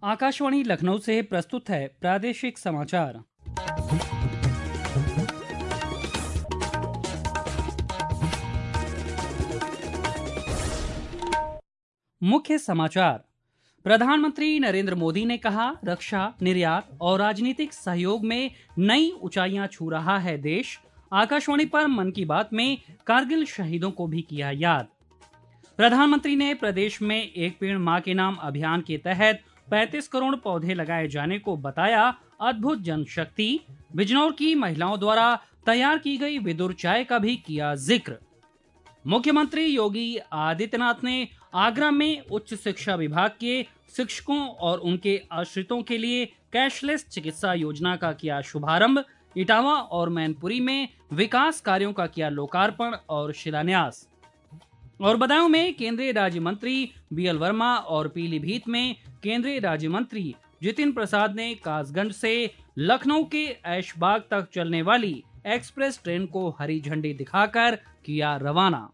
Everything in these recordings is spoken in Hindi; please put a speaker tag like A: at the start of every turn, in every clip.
A: आकाशवाणी लखनऊ से प्रस्तुत है प्रादेशिक समाचार। मुख्य समाचार। प्रधानमंत्री नरेंद्र मोदी ने कहा, रक्षा, निर्यात और राजनीतिक सहयोग में नई ऊंचाइयां छू रहा है देश। आकाशवाणी पर मन की बात में कारगिल शहीदों को भी किया याद। प्रधानमंत्री ने प्रदेश में एक पेड़ मां के नाम अभियान के तहत 35 करोड़ पौधे लगाए जाने को बताया अद्भुत जनशक्ति। बिजनौर की महिलाओं द्वारा तैयार की गई विदुर चाय का भी किया जिक्र। मुख्यमंत्री योगी आदित्यनाथ ने आगरा में उच्च शिक्षा विभाग के शिक्षकों और उनके आश्रितों के लिए कैशलेस चिकित्सा योजना का किया शुभारंभ। इटावा और मैनपुरी में विकास कार्यों का किया लोकार्पण और शिलान्यास। और बदायूं में केंद्रीय राज्य मंत्री बीएल वर्मा और पीलीभीत में केंद्रीय राज्य मंत्री जितिन प्रसाद ने कासगंज से लखनऊ के ऐशबाग तक चलने वाली एक्सप्रेस ट्रेन को हरी झंडी दिखाकर किया रवाना।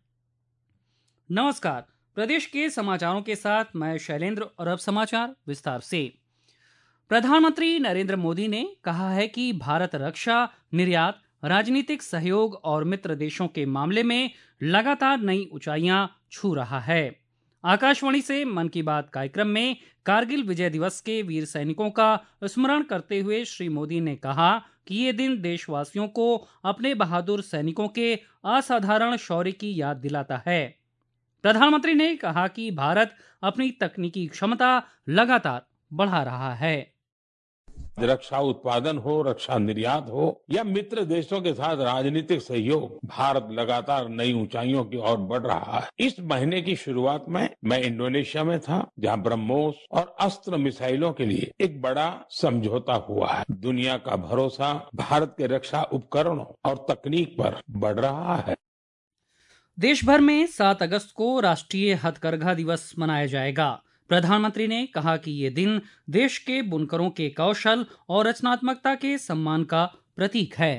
A: नमस्कार, प्रदेश के समाचारों के साथ मैं शैलेंद्र और अब समाचार विस्तार से। प्रधानमंत्री नरेंद्र मोदी ने कहा है कि भारत रक्षा, निर्यात, राजनीतिक सहयोग और मित्र देशों के मामले में लगातार नई ऊंचाइयां छू रहा है। आकाशवाणी से मन की बात कार्यक्रम में कारगिल विजय दिवस के वीर सैनिकों का स्मरण करते हुए श्री मोदी ने कहा कि ये दिन देशवासियों को अपने बहादुर सैनिकों के असाधारण शौर्य की याद दिलाता है। प्रधानमंत्री ने कहा कि भारत अपनी तकनीकी क्षमता लगातार बढ़ा रहा है।
B: रक्षा उत्पादन हो, रक्षा निर्यात हो या मित्र देशों के साथ राजनीतिक सहयोग, भारत लगातार नई ऊंचाइयों की ओर बढ़ रहा है। इस महीने की शुरुआत में मैं इंडोनेशिया में था, जहां ब्रह्मोस और अस्त्र मिसाइलों के लिए एक बड़ा समझौता हुआ है। दुनिया का भरोसा भारत के रक्षा उपकरणों और तकनीक पर बढ़ रहा है।
A: देश भर में 7 अगस्त को राष्ट्रीय हथकरघा दिवस मनाया जाएगा। प्रधानमंत्री ने कहा कि ये दिन देश के बुनकरों के कौशल और रचनात्मकता के सम्मान का प्रतीक है।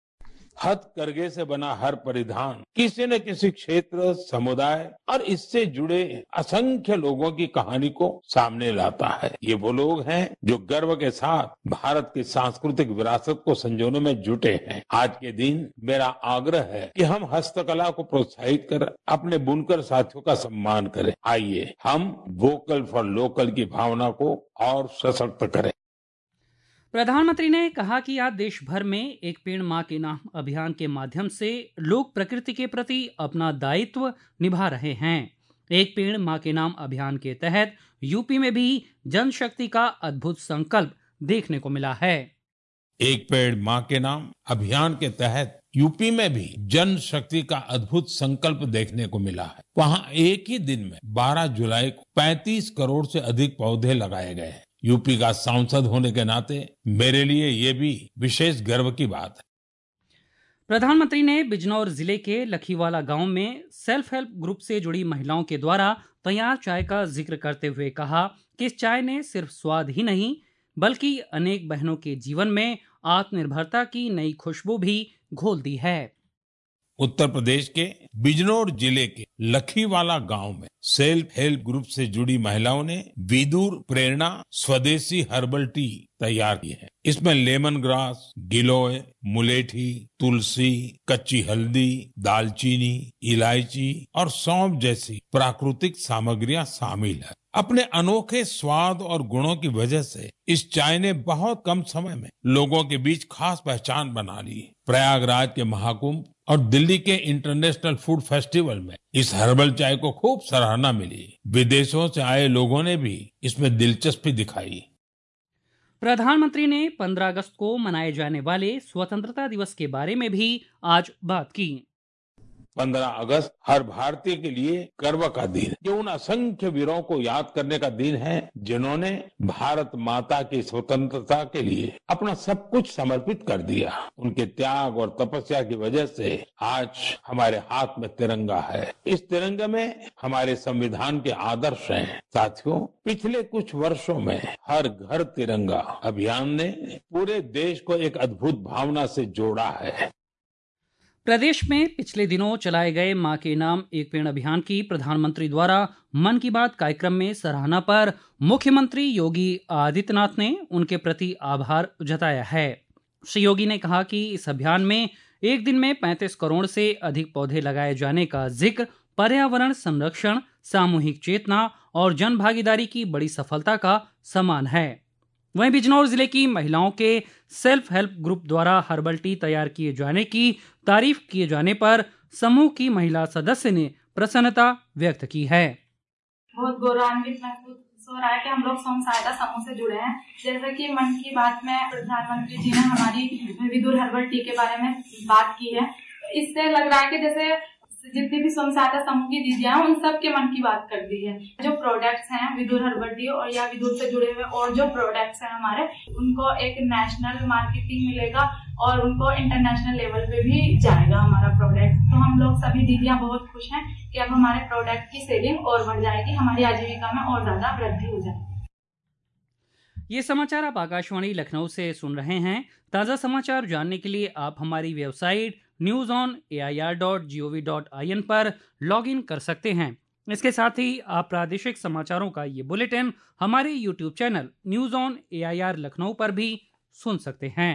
B: हथकरघे से बना हर परिधान किसी न किसी क्षेत्र, समुदाय और इससे जुड़े असंख्य लोगों की कहानी को सामने लाता है। ये वो लोग हैं जो गर्व के साथ भारत की सांस्कृतिक विरासत को संजोने में जुटे हैं। आज के दिन मेरा आग्रह है कि हम हस्तकला को प्रोत्साहित कर अपने बुनकर साथियों का सम्मान करें। आइए हम वोकल फॉर लोकल की भावना को और सशक्त करें।
A: प्रधानमंत्री ने कहा कि आज देश भर में एक पेड़ मां के नाम अभियान के माध्यम से लोग प्रकृति के प्रति अपना दायित्व निभा रहे हैं। एक पेड़ मां के नाम अभियान के तहत यूपी में भी जनशक्ति का अद्भुत संकल्प देखने को मिला है।
B: एक पेड़ मां के नाम अभियान के तहत यूपी में भी जन शक्ति का अद्भुत संकल्प देखने को मिला है। वहां एक ही दिन में 12 जुलाई को 35 करोड़ से अधिक पौधे लगाए गए हैं। यूपी का सांसद होने के नाते मेरे लिए ये भी विशेष गर्व की बात है।
A: प्रधानमंत्री ने बिजनौर जिले के लखीवाला गांव में सेल्फ हेल्प ग्रुप से जुड़ी महिलाओं के द्वारा तैयार चाय का जिक्र करते हुए कहा कि इस चाय ने सिर्फ स्वाद ही नहीं बल्कि अनेक बहनों के जीवन में आत्मनिर्भरता की नई खुशबू भी घोल दी है।
B: उत्तर प्रदेश के बिजनौर जिले के लखीवाला गांव में सेल्फ हेल्प ग्रुप से जुड़ी महिलाओं ने विदुर प्रेरणा स्वदेशी हर्बल टी तैयार की है। इसमें लेमन ग्रास, गिलोय, मुलेठी, तुलसी, कच्ची हल्दी, दालचीनी, इलायची और सौंफ जैसी प्राकृतिक सामग्रियां शामिल है। अपने अनोखे स्वाद और गुणों की वजह से इस चाय ने बहुत कम समय में लोगों के बीच खास पहचान बना ली। प्रयागराज के महाकुंभ और दिल्ली के इंटरनेशनल फूड फेस्टिवल में इस हर्बल चाय को खूब सराहना मिली। विदेशों से आए लोगों ने भी इसमें दिलचस्पी दिखाई।
A: प्रधानमंत्री ने 15 अगस्त को मनाए जाने वाले स्वतंत्रता दिवस के बारे में भी आज बात की।
B: 15 अगस्त हर भारतीय के लिए गर्व का दिन है। ये उन असंख्य वीरों को याद करने का दिन है जिन्होंने भारत माता की स्वतंत्रता के लिए अपना सब कुछ समर्पित कर दिया। उनके त्याग और तपस्या की वजह से आज हमारे हाथ में तिरंगा है। इस तिरंगे में हमारे संविधान के आदर्श हैं। साथियों, पिछले कुछ वर्षों में हर घर तिरंगा अभियान ने पूरे देश को एक अद्भुत भावना से जोड़ा है।
A: प्रदेश में पिछले दिनों चलाए गए मां के नाम एक पेड़ अभियान की प्रधानमंत्री द्वारा मन की बात कार्यक्रम में सराहना पर मुख्यमंत्री योगी आदित्यनाथ ने उनके प्रति आभार जताया है। श्री योगी ने कहा कि इस अभियान में एक दिन में 35 करोड़ से अधिक पौधे लगाए जाने का जिक्र पर्यावरण संरक्षण, सामूहिक चेतना और जन भागीदारी की बड़ी सफलता का समान है। वहीं बिजनौर जिले की महिलाओं के सेल्फ हेल्प ग्रुप द्वारा हर्बल टी तैयार किए जाने की तारीफ किए जाने पर समूह की महिला सदस्य ने प्रसन्नता व्यक्त की है।
C: बहुत गौरवान्वित महसूस हो रहा है कि हम लोग स्वयं सहायता समूह से जुड़े हैं। जैसे कि मन की बात में प्रधानमंत्री जी ने हमारी विदुर हर्बल टी के बारे में बात की है, इससे लग रहा है कि जैसे जितनी भी स्वयं सहायता समूह की दीदियां हैं उन सब के मन की बात कर दी है। जो प्रोडक्ट्स हैं विदुर हर्बल टी और या विदुर से जुड़े हुए और जो प्रोडक्ट्स हैं हमारे, उनको एक नेशनल मार्केटिंग मिलेगा और उनको इंटरनेशनल लेवल पे भी जाएगा हमारा प्रोडक्ट। तो हम लोग सभी दीदियां बहुत खुश हैं कि अब हमारे प्रोडक्ट की सेलिंग और बढ़ जाएगी, हमारी आजीविका में और ज्यादा वृद्धि हो जाएगी।
A: ये समाचार आप आकाशवाणी लखनऊ से सुन रहे हैं। ताज़ा समाचार जानने के लिए आप हमारी वेबसाइट newsonair.gov.in पर लॉगिन कर सकते हैं। इसके साथ ही आप प्रादेशिक समाचारों का ये बुलेटिन हमारे YouTube channel news on AIR Lucknow पर भी सुन सकते हैं।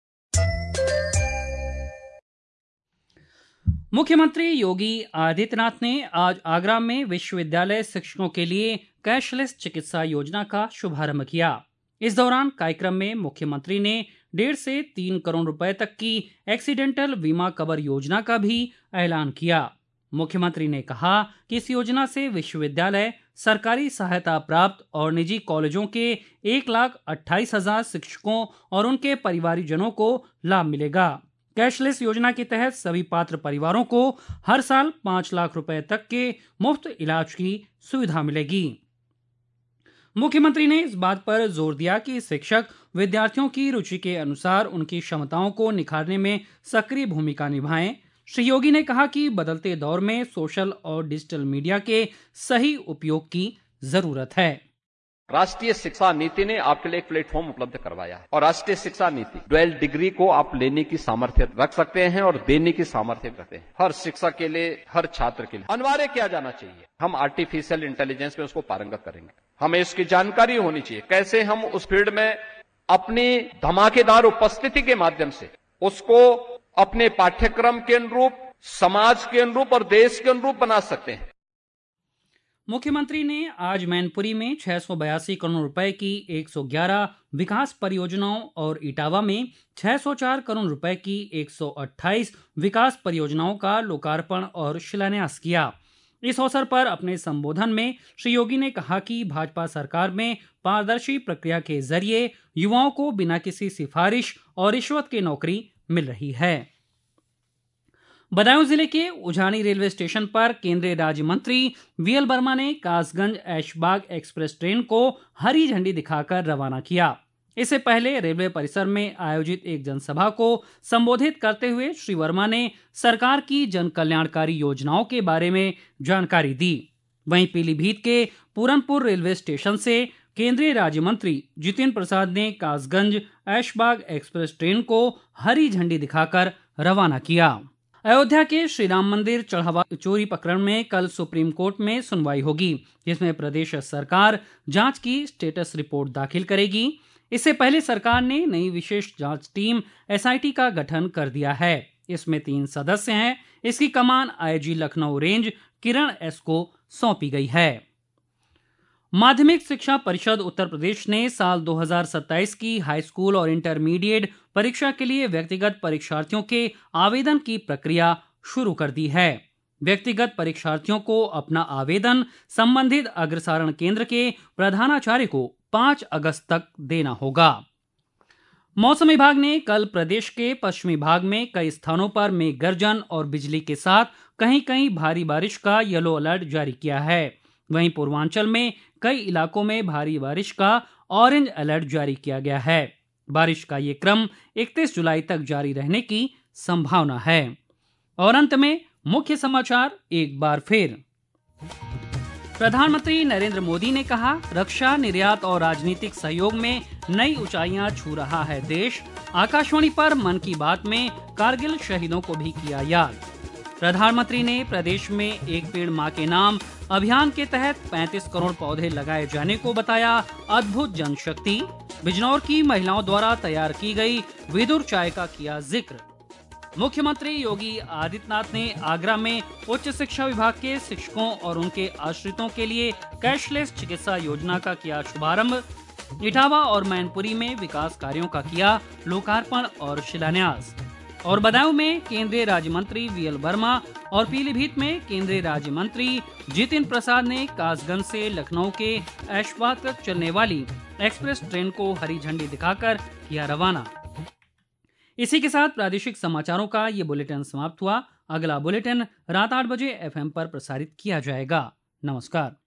A: मुख्यमंत्री योगी आदित्यनाथ ने आज आगरा में विश्वविद्यालय शिक्षकों के लिए कैशलेस चिकित्सा योजना का शुभारंभ किया। इस दौरान कार्यक्रम में मुख्यमंत्री ने 1.5 से 3 करोड़ रुपए तक की एक्सीडेंटल बीमा कवर योजना का भी ऐलान किया। मुख्यमंत्री ने कहा कि इस योजना से विश्वविद्यालय, सरकारी सहायता प्राप्त और निजी कॉलेजों के 1,28,000 शिक्षकों और उनके परिवारजनों को लाभ मिलेगा। कैशलेस योजना के तहत सभी पात्र परिवारों को हर साल 5 लाख रुपए तक के मुफ्त इलाज की सुविधा मिलेगी। मुख्यमंत्री ने इस बात पर जोर दिया कि शिक्षक विद्यार्थियों की रुचि के अनुसार उनकी क्षमताओं को निखारने में सक्रिय भूमिका निभाएं। श्री योगी ने कहा कि बदलते दौर में सोशल और डिजिटल मीडिया के सही उपयोग की जरूरत है।
D: राष्ट्रीय शिक्षा नीति ने आपके लिए एक प्लेटफॉर्म उपलब्ध करवाया है और राष्ट्रीय शिक्षा नीति 12 डिग्री को आप लेने की सामर्थ्य रख सकते हैं और देने की सामर्थ्य रखते हैं। हर शिक्षक के लिए, हर छात्र के लिए अनिवार्य किया जाना चाहिए। हम आर्टिफिशियल इंटेलिजेंस में उसको पारंगत करेंगे। हमें इसकी जानकारी होनी चाहिए, कैसे हम उस फील्ड में अपनी धमाकेदार उपस्थिति के माध्यम से उसको अपने पाठ्यक्रम के अनुरूप, समाज के अनुरूप और देश के अनुरूप बना सकते हैं।
A: मुख्यमंत्री ने आज मैनपुरी में 682 करोड़ रुपए की 111 विकास परियोजनाओं और इटावा में 604 करोड़ रुपए की 128 विकास परियोजनाओं का लोकार्पण और शिलान्यास किया। इस अवसर पर अपने संबोधन में श्री योगी ने कहा कि भाजपा सरकार में पारदर्शी प्रक्रिया के जरिए युवाओं को बिना किसी सिफारिश और रिश्वत के नौकरी मिल रही है। बदायूं जिले के उझानी रेलवे स्टेशन पर केंद्रीय राज्य मंत्री VL वर्मा ने कासगंज ऐशबाग एक्सप्रेस ट्रेन को हरी झंडी दिखाकर रवाना किया। इससे पहले रेलवे परिसर में आयोजित एक जनसभा को संबोधित करते हुए श्री वर्मा ने सरकार की जन कल्याणकारी योजनाओं के बारे में जानकारी दी। वहीं पीलीभीत के पूरनपुर रेलवे स्टेशन से केंद्रीय राज्य मंत्री जितेंद्र प्रसाद ने कासगंज ऐशबाग एक्सप्रेस ट्रेन को हरी झंडी दिखाकर रवाना किया। अयोध्या के श्री राम मंदिर चढ़ावा चोरी प्रकरण में कल सुप्रीम कोर्ट में सुनवाई होगी, जिसमें प्रदेश सरकार जांच की स्टेटस रिपोर्ट दाखिल करेगी। इससे पहले सरकार ने नई विशेष जांच टीम SIT का गठन कर दिया है। इसमें 3 सदस्य हैं। इसकी कमान IG Lucknow range Kiran S को सौंपी गई है। माध्यमिक शिक्षा परिषद उत्तर प्रदेश ने साल 2027 की हाई स्कूल और इंटरमीडिएट परीक्षा के लिए व्यक्तिगत परीक्षार्थियों के आवेदन की प्रक्रिया शुरू कर दी है। व्यक्तिगत परीक्षार्थियों को अपना आवेदन संबंधित अग्रसारण केंद्र के प्रधानाचार्य को 5 अगस्त तक देना होगा। मौसम विभाग ने कल प्रदेश के पश्चिमी भाग में कई स्थानों पर मेघ गर्जन और बिजली के साथ कहीं कहीं भारी बारिश का येलो अलर्ट जारी किया है। वहीं पूर्वांचल में कई इलाकों में भारी बारिश का ऑरेंज अलर्ट जारी किया गया है। बारिश का ये क्रम 31 जुलाई तक जारी रहने की संभावना है। और अंत में मुख्य समाचार एक बार फिर। प्रधानमंत्री नरेंद्र मोदी ने कहा, रक्षा, निर्यात और राजनीतिक सहयोग में नई ऊंचाइयां छू रहा है देश। आकाशवाणी पर मन की बात में कारगिल शहीदों को भी किया याद। प्रधानमंत्री ने प्रदेश में एक पेड़ मां के नाम अभियान के तहत 35 करोड़ पौधे लगाए जाने को बताया अद्भुत जनशक्ति। बिजनौर की महिलाओं द्वारा तैयार की गई विदुर चाय का किया जिक्र। मुख्यमंत्री योगी आदित्यनाथ ने आगरा में उच्च शिक्षा विभाग के शिक्षकों और उनके आश्रितों के लिए कैशलेस चिकित्सा योजना का किया शुभारंभ। इटावा और मैनपुरी में विकास कार्यों का किया लोकार्पण और शिलान्यास। और बदायूं में केंद्रीय राज्य मंत्री वीएल वर्मा और पीलीभीत में केंद्रीय राज्य मंत्री जितिन प्रसाद ने कासगंज से लखनऊ के ऐशबाग तक चलने वाली एक्सप्रेस ट्रेन को हरी झंडी दिखाकर किया रवाना। इसी के साथ प्रादेशिक समाचारों का ये बुलेटिन समाप्त हुआ। अगला बुलेटिन रात 8 बजे FM पर प्रसारित किया जाएगा। नमस्कार।